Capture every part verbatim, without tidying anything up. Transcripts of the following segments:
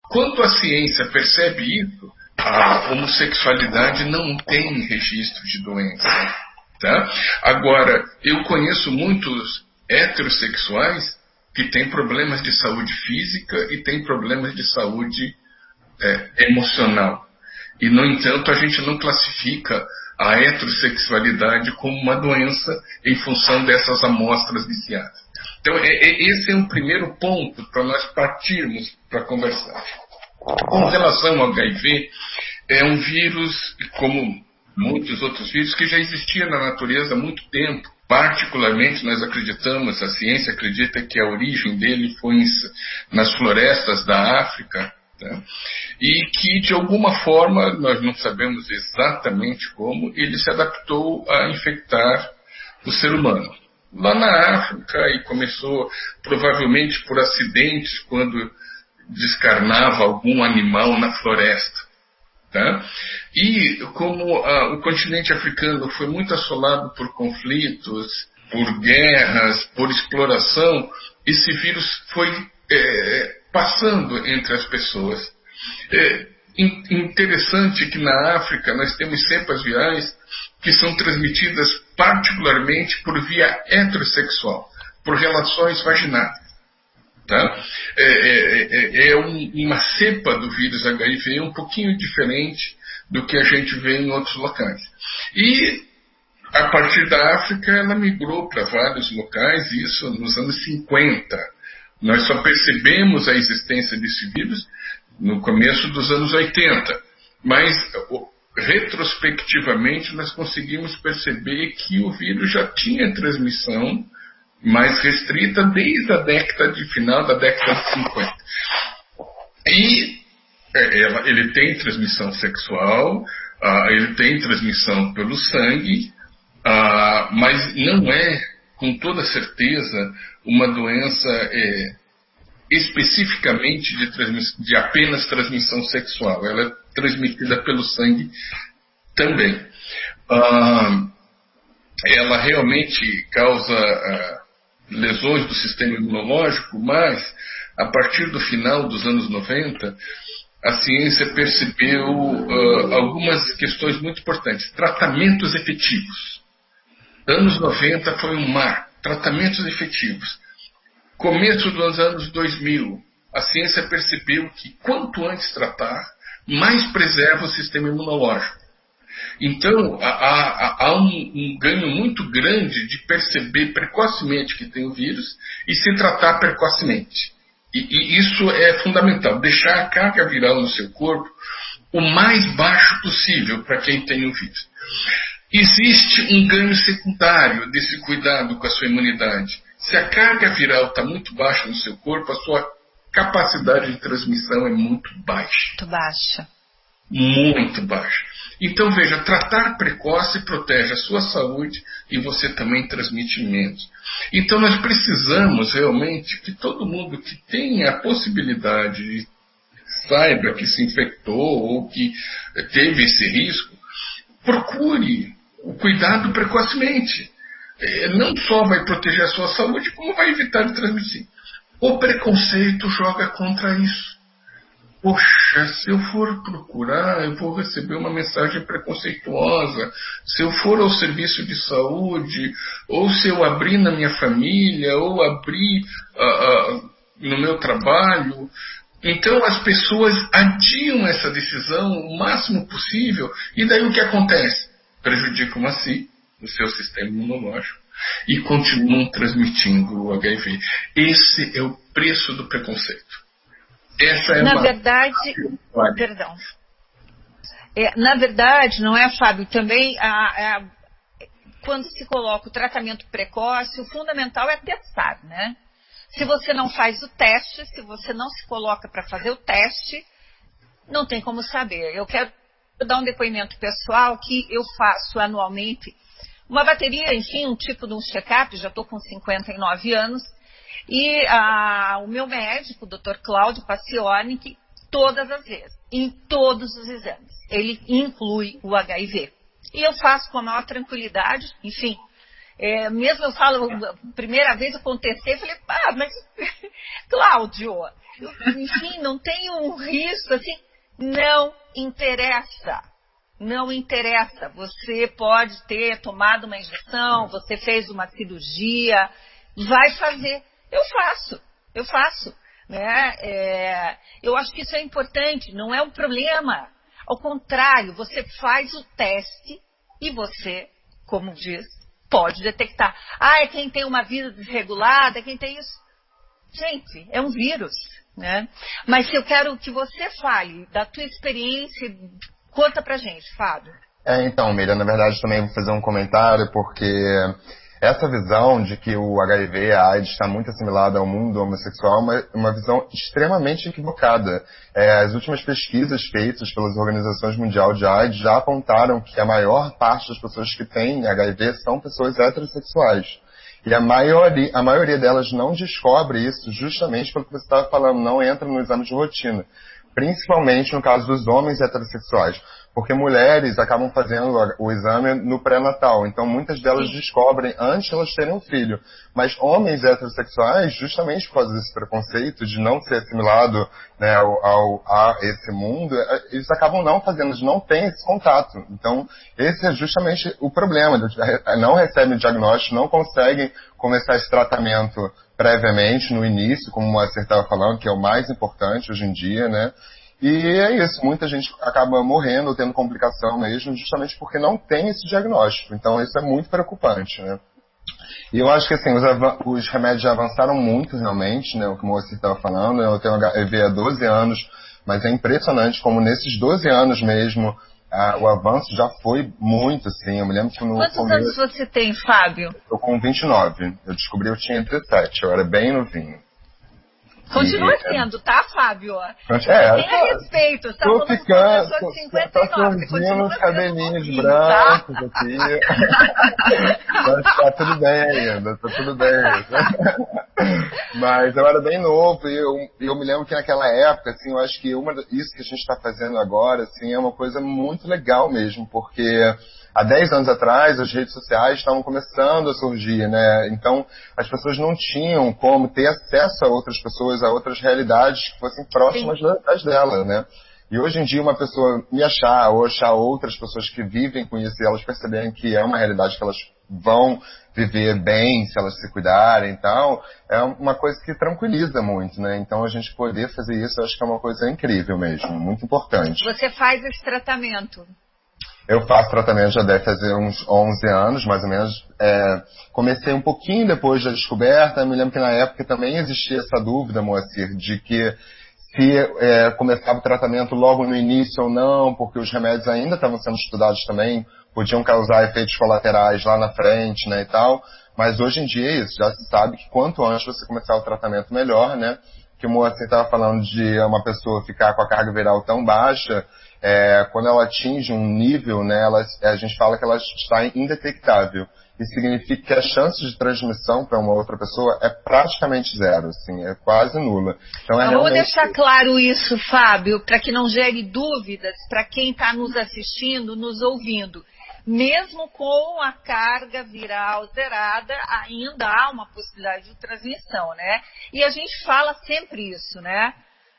Quando a ciência percebe isso, a homossexualidade não tem registro de doença. Tá? Agora, eu conheço muitos heterossexuais que têm problemas de saúde física e têm problemas de saúde é, emocional. E, no entanto, a gente não classifica a heterossexualidade como uma doença em função dessas amostras viciadas. Então, é, é, esse é um primeiro ponto para nós partirmos para conversar. Com relação ao H I V, é um vírus, como muitos outros vírus, que já existia na natureza há muito tempo. Particularmente, nós acreditamos, a ciência acredita que a origem dele foi nas florestas da África, tá? E que, de alguma forma, nós não sabemos exatamente como, ele se adaptou a infectar o ser humano. Lá na África, e começou provavelmente por acidentes, quando descarnava algum animal na floresta. Tá? E como ah, o continente africano foi muito assolado por conflitos, por guerras, por exploração, esse vírus foi é, passando entre as pessoas. É interessante que na África nós temos cepas virais que são transmitidas particularmente por via heterossexual, por relações vaginais. Tá? É, é, é um, uma cepa do vírus H I V um pouquinho diferente do que a gente vê em outros locais. E, a partir da África, ela migrou para vários locais, isso nos anos cinquenta. Nós só percebemos a existência desse vírus no começo dos anos oitenta. Mas, retrospectivamente, nós conseguimos perceber que o vírus já tinha transmissão mais restrita desde a década de final da década de cinquenta. E ela, ele tem transmissão sexual, uh, ele tem transmissão pelo sangue, uh, mas não é, com toda certeza, uma doença é, especificamente de, transmiss- de apenas transmissão sexual. Ela é transmitida pelo sangue também. Uh, ela realmente causa Uh, lesões do sistema imunológico, mas a partir do final dos anos noventa, a ciência percebeu uh, algumas questões muito importantes. Tratamentos efetivos. Anos noventa foi um marco. Tratamentos efetivos. Começo dos anos dois mil, a ciência percebeu que quanto antes tratar, mais preserva o sistema imunológico. Então, há, há, há um, um ganho muito grande de perceber precocemente que tem o vírus e se tratar precocemente. E, e isso é fundamental, deixar a carga viral no seu corpo o mais baixo possível para quem tem o vírus. Existe um ganho secundário desse cuidado com a sua imunidade. Se a carga viral está muito baixa no seu corpo, a sua capacidade de transmissão é muito baixa. Muito baixa. Muito baixa. Então, veja, tratar precoce protege a sua saúde e você também transmite menos. Então, nós precisamos realmente que todo mundo que tenha a possibilidade de saiba que se infectou ou que teve esse risco, procure o cuidado precocemente. Não só vai proteger a sua saúde, como vai evitar de transmitir. O preconceito joga contra isso. Poxa, se eu for procurar, eu vou receber uma mensagem preconceituosa. Se eu for ao serviço de saúde, ou se eu abrir na minha família, ou abrir uh, uh, no meu trabalho. Então as pessoas adiam essa decisão o máximo possível, e daí o que acontece? Prejudicam a si, o seu sistema imunológico, e continuam transmitindo o H I V. Esse é o preço do preconceito. Essa é na uma... verdade, perdão. É, na verdade, não é, Fábio, também a, a, quando se coloca o tratamento precoce, o fundamental é testar, né? Se você não faz o teste, se você não se coloca para fazer o teste, não tem como saber. Eu quero dar um depoimento pessoal que eu faço anualmente uma bateria, enfim, um tipo de um check-up, já estou com cinquenta e nove anos, e ah, o meu médico, o doutor Cláudio Pacioni, que todas as vezes, em todos os exames, ele inclui o H I V. E eu faço com a maior tranquilidade, enfim, É, mesmo eu falo, primeira vez acontecer, eu falei, ah, mas, Cláudio, enfim, não tem um risco, assim, não interessa, não interessa. Você pode ter tomado uma injeção, você fez uma cirurgia, vai fazer. Eu faço, eu faço, né? É, eu acho que isso é importante, não é um problema. Ao contrário, você faz o teste e você, como diz, pode detectar. Ah, é quem tem uma vida desregulada, é quem tem isso. Gente, é um vírus, né? Mas eu quero que você fale da tua experiência, conta pra gente, Fábio. É, então, Miriam, na verdade também vou fazer um comentário, porque essa visão de que o H I V, a AIDS, está muito assimilada ao mundo homossexual é uma, uma visão extremamente equivocada. É, as últimas pesquisas feitas pelas organizações mundiais de AIDS já apontaram que a maior parte das pessoas que têm H I V são pessoas heterossexuais. E a maioria, a maioria delas não descobre isso justamente pelo que você estava falando, não entra no exame de rotina. Principalmente no caso dos homens heterossexuais. Porque mulheres acabam fazendo o exame no pré-natal. Então, muitas delas Sim. descobrem antes de elas terem um filho. Mas homens heterossexuais, justamente por causa desse preconceito de não ser assimilado, né, ao, ao, a esse mundo, eles acabam não fazendo, eles não têm esse contato. Então, esse é justamente o problema. Eles não recebem o diagnóstico, não conseguem começar esse tratamento previamente, no início, como o Moacir estava falando, que é o mais importante hoje em dia, né? E é isso, muita gente acaba morrendo, tendo complicação mesmo, justamente porque não tem esse diagnóstico. Então isso é muito preocupante, né? E eu acho que assim, os, os remédios já avançaram muito realmente, né? O que o Moacir estava falando, eu tenho H I V há doze anos, mas é impressionante como nesses doze anos mesmo, a, o avanço já foi muito, assim. Eu me lembro que no Quantos começo, anos você tem, Fábio? Eu com vinte e nove. Eu descobri que eu tinha dezessete, eu era bem novinho. Continua sendo, tá, Fábio? É, tenha respeito, tá? Tô ficando, tô, de cinquenta e nove, tô surgindo os cabelinhos novinho, brancos tá? aqui. Mas tá tudo bem ainda, tá tudo bem. Mas eu era bem novo e eu, eu me lembro que naquela época, assim, eu acho que uma, isso que a gente tá fazendo agora, assim, é uma coisa muito legal mesmo, porque há dez anos atrás, as redes sociais estavam começando a surgir, né? Então, as pessoas não tinham como ter acesso a outras pessoas, a outras realidades que fossem próximas Sim. das dela, né? E hoje em dia, uma pessoa me achar, ou achar outras pessoas que vivem com isso, e elas perceberem que é uma realidade que elas vão viver bem, se elas se cuidarem e tal, é uma coisa que tranquiliza muito, né? Então, a gente poder fazer isso, eu acho que é uma coisa incrível mesmo, muito importante. Você faz esse tratamento? Eu faço tratamento já deve fazer uns onze anos, mais ou menos. É, comecei um pouquinho depois da descoberta. Me lembro que na época também existia essa dúvida, Moacir, de que se é, começava o tratamento logo no início ou não, porque os remédios ainda estavam sendo estudados também, podiam causar efeitos colaterais lá na frente, né, e tal. Mas hoje em dia é isso, já se sabe que quanto antes você começar o tratamento, melhor, né? Que o Moacir estava falando de uma pessoa ficar com a carga viral tão baixa, é, quando ela atinge um nível, né, ela, a gente fala que ela está indetectável. Isso significa que a chance de transmissão para uma outra pessoa é praticamente zero, assim, é quase nula. Então, é Vamos realmente... deixar claro isso, Fábio, para que não gere dúvidas para quem está nos assistindo, nos ouvindo. Mesmo com a carga viral zerada, ainda há uma possibilidade de transmissão, né? E a gente fala sempre isso, né?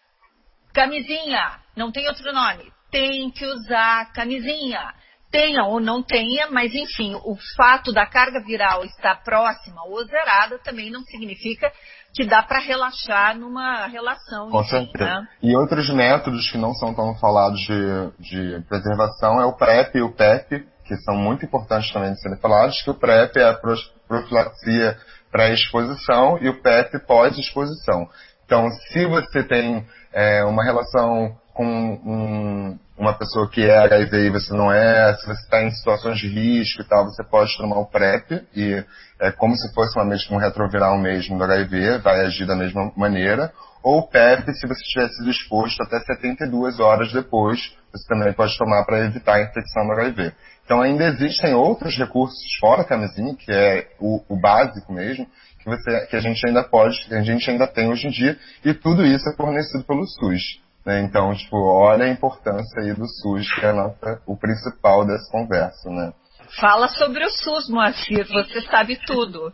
Camisinha, não tem outro nome. Tem que usar camisinha. Tenha ou não tenha, mas enfim, o fato da carga viral estar próxima ou zerada também não significa que dá para relaxar numa relação. Com enfim, certeza. Né? E outros métodos que não são tão falados de, de preservação é o PrEP e o PEP, que são muito importantes também de serem falados, que o PrEP é a profilaxia pré-exposição e o PEP pós-exposição. Então, se você tem é, uma relação com um, uma pessoa que é H I V e você não é, se você está em situações de risco e tal, você pode tomar o PrEP, e é como se fosse uma, um retroviral mesmo do H I V, vai agir da mesma maneira. Ou o PEP, se você tiver sido exposto até setenta e duas horas depois, você também pode tomar para evitar a infecção do H I V. Então ainda existem outros recursos fora a camisinha, que é o, o básico mesmo, que, você, que a gente ainda pode, que a gente ainda tem hoje em dia, e tudo isso é fornecido pelo SUS. Né? Então, tipo, olha a importância aí do SUS, que é a nossa, o principal dessa conversa, né? Fala sobre o SUS, Moacir, você sabe tudo.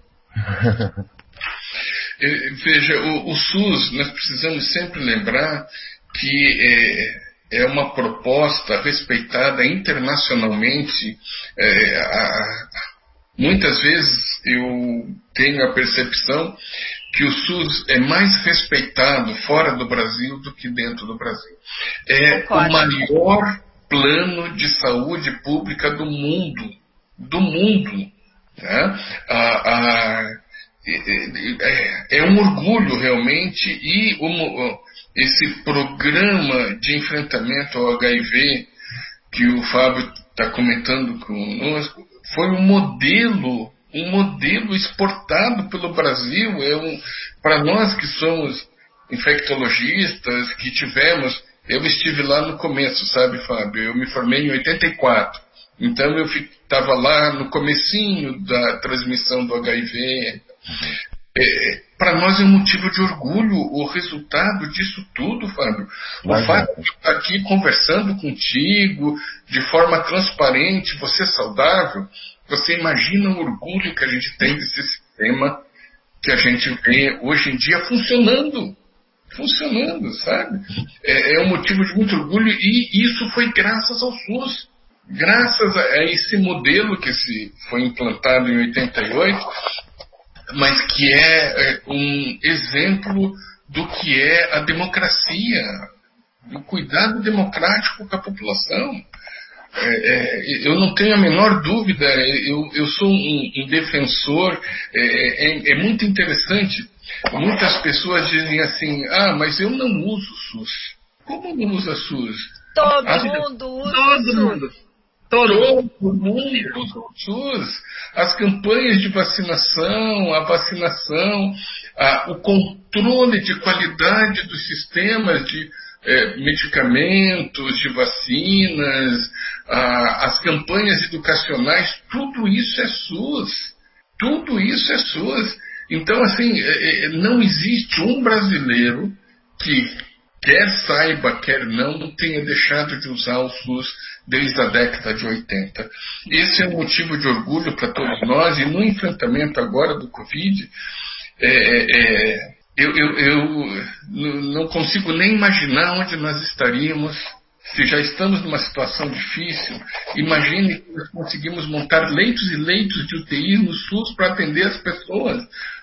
Veja, o, o SUS, nós precisamos sempre lembrar que é, é uma proposta respeitada internacionalmente. É, a, muitas vezes eu tenho a percepção que o SUS é mais respeitado fora do Brasil do que dentro do Brasil. É Concordo. O maior plano de saúde pública do mundo. Do mundo. Tá? A, a, é, é um orgulho realmente, e um, esse programa de enfrentamento ao H I V que o Fábio está comentando conosco foi um modelo, um modelo exportado pelo Brasil. É um, para nós que somos infectologistas, que tivemos, eu estive lá no começo, sabe, Fábio? Eu me formei em oitenta e quatro, então eu estava lá no comecinho da transmissão do H I V. É, para nós é um motivo de orgulho o resultado disso tudo, Fábio. O Mas fato é. de estar aqui conversando contigo de forma transparente, você saudável, você imagina o orgulho que a gente tem desse sistema que a gente vê hoje em dia funcionando. Funcionando, sabe? É, é um motivo de muito orgulho, e isso foi graças ao SUS. Graças a esse modelo que se foi implantado em oitenta e oito, mas que é um exemplo do que é a democracia, o cuidado democrático com a população. É, é, eu não tenho a menor dúvida, eu, eu sou um, um defensor, é, é, é muito interessante. Muitas pessoas dizem assim, ah, mas eu não uso SUS. Como não usa SUS? Todo As, mundo usa todo SUS. Mundo. Todo mundo usa o SUS. As campanhas de vacinação, a vacinação, a, o controle de qualidade dos sistemas de eh, medicamentos, de vacinas, a, as campanhas educacionais, tudo isso é SUS. Tudo isso é SUS. Então, assim, eh, não existe um brasileiro que, quer saiba, quer não, não tenha deixado de usar o SUS desde a década de oitenta. Esse é um motivo de orgulho para todos nós, e no enfrentamento agora do Covid, é, é, eu, eu, eu não consigo nem imaginar onde nós estaríamos. Se já estamos numa situação difícil, imagine que nós conseguimos montar leitos e leitos de U T I no SUS para atender as pessoas.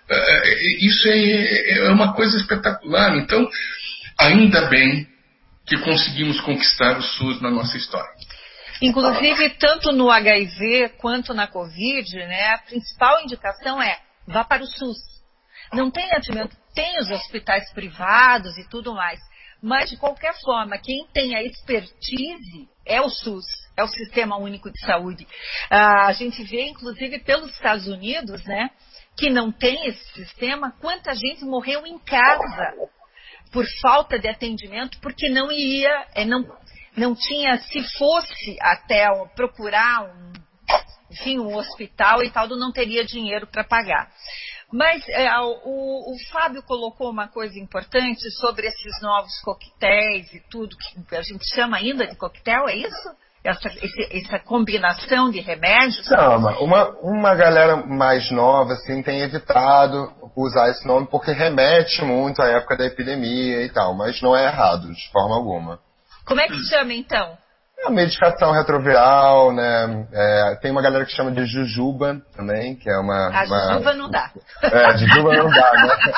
Isso é, é uma coisa espetacular. Então, ainda bem que conseguimos conquistar o SUS na nossa história. Inclusive, tanto no H I V quanto na Covid, né, a principal indicação é vá para o SUS. Não tem atendimento, tem os hospitais privados e tudo mais, mas de qualquer forma, quem tem a expertise é o SUS, é o Sistema Único de Saúde. Ah, a gente vê, inclusive, pelos Estados Unidos, né, que não tem esse sistema, quanta gente morreu em casa por falta de atendimento, porque não ia, não, não tinha, se fosse até procurar um, enfim, um hospital e tal, não teria dinheiro para pagar. Mas é, o, o Fábio colocou uma coisa importante sobre esses novos coquetéis e tudo, que a gente chama ainda de coquetel, é isso? Essa, esse, essa combinação de remédios? Chama. Uma, uma galera mais nova assim, tem evitado usar esse nome porque remete muito à época da epidemia e tal, mas não é errado, de forma alguma. Como é que se chama, então? É a medicação retroviral, né? É, tem uma galera que chama de jujuba também, que é uma... A uma... jujuba não dá. É, jujuba não dá,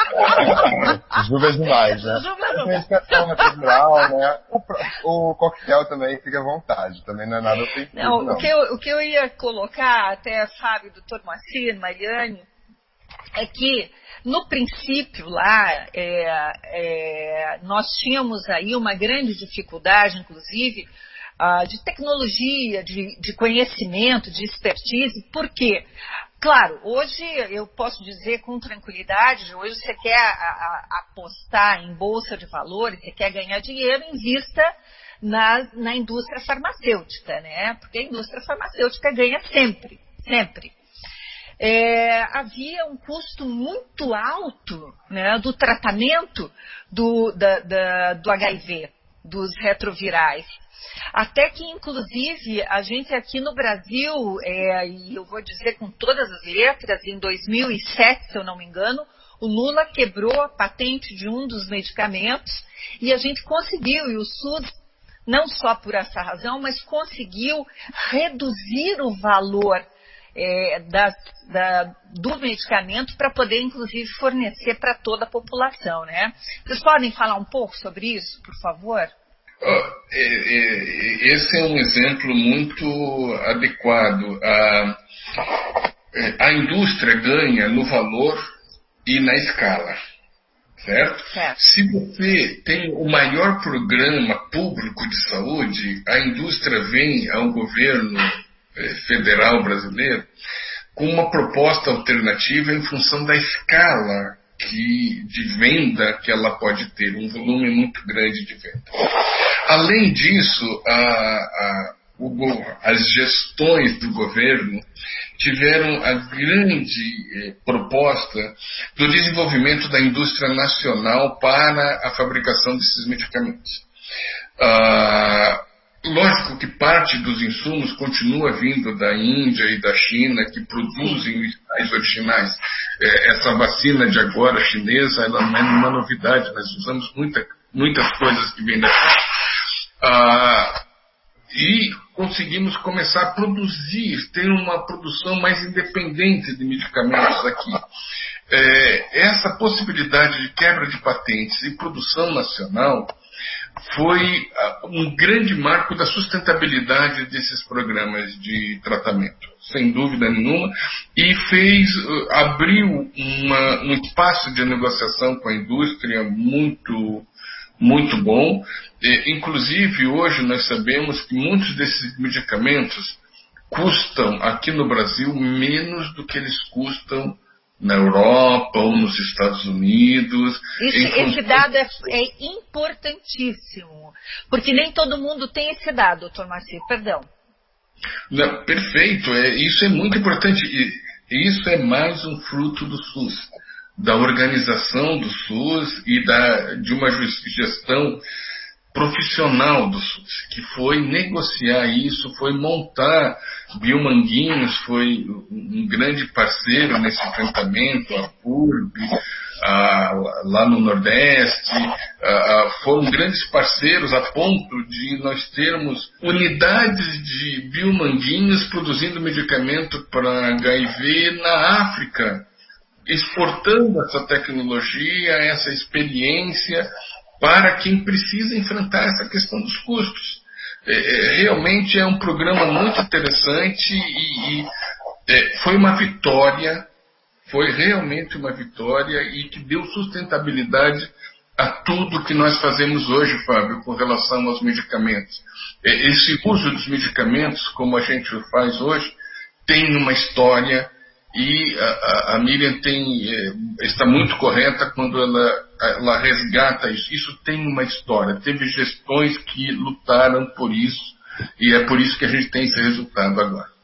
né? Jujuba é demais, né? Jujuba não dá. Medicação retroviral, né? O, o coquetel também fica à vontade, também não é nada ofensivo, não. não. O, que eu, o que eu ia colocar, até Fábio, doutor Moacir, Mariane, é que no princípio lá, é, é, nós tínhamos aí uma grande dificuldade, inclusive, Uh, de tecnologia, de, de conhecimento, de expertise. Por quê? Claro, hoje eu posso dizer com tranquilidade, hoje você quer a, a, apostar em bolsa de valores, você quer ganhar dinheiro, invista na, na indústria farmacêutica, né? Porque a indústria farmacêutica ganha sempre, sempre. É, havia um custo muito alto, né, do tratamento do, da, da, do H I V. dos retrovirais. Até que, inclusive, a gente aqui no Brasil, é, e eu vou dizer com todas as letras, em dois mil e sete, se eu não me engano, o Lula quebrou a patente de um dos medicamentos e a gente conseguiu, e o SUS, não só por essa razão, mas conseguiu reduzir o valor é, das, da, do medicamento para poder, inclusive, fornecer para toda a população, né? Vocês podem falar um pouco sobre isso, por favor? Oh, esse é um exemplo muito adequado. A, a indústria ganha no valor e na escala, certo? certo? Se você tem o maior programa público de saúde, a indústria vem ao governo federal brasileiro com uma proposta alternativa em função da escala que, de venda que ela pode ter, um volume muito grande de venda. Além disso, a, a, o, as gestões do governo tiveram a grande eh, proposta do desenvolvimento da indústria nacional para a fabricação desses medicamentos. Ah, lógico que parte dos insumos continua vindo da Índia e da China, que produzem os originais. Eh, essa vacina de agora chinesa, ela não é uma novidade, nós usamos muita, muitas coisas que vêm da China. Ah, e conseguimos começar a produzir, ter uma produção mais independente de medicamentos aqui. É, essa possibilidade de quebra de patentes e produção nacional foi um grande marco da sustentabilidade desses programas de tratamento, sem dúvida nenhuma, e fez, abriu uma, um espaço de negociação com a indústria muito muito bom. E, inclusive, hoje nós sabemos que muitos desses medicamentos custam aqui no Brasil menos do que eles custam na Europa ou nos Estados Unidos. Isso, em... Esse dado é, é importantíssimo, porque nem todo mundo tem esse dado, doutor Marci, perdão. Não, perfeito, é, isso é muito importante. E, isso é mais um fruto do SUS, da organização do SUS e da, de uma gestão profissional do SUS, que foi negociar isso, foi montar. Biomanguinhos foi um grande parceiro nesse enfrentamento, a P U R B, a, lá no Nordeste, a, a, foram grandes parceiros a ponto de nós termos unidades de biomanguinhos produzindo medicamento para H I V na África, exportando essa tecnologia, essa experiência para quem precisa enfrentar essa questão dos custos. É, realmente é um programa muito interessante e, e é, foi uma vitória, foi realmente uma vitória e que deu sustentabilidade a tudo que nós fazemos hoje, Fábio, com relação aos medicamentos. É, esse uso dos medicamentos, como a gente faz hoje, tem uma história. E a, a Miriam tem, está muito correta quando ela, ela resgata isso. Isso tem uma história. Teve gestões que lutaram por isso e é por isso que a gente tem esse resultado agora.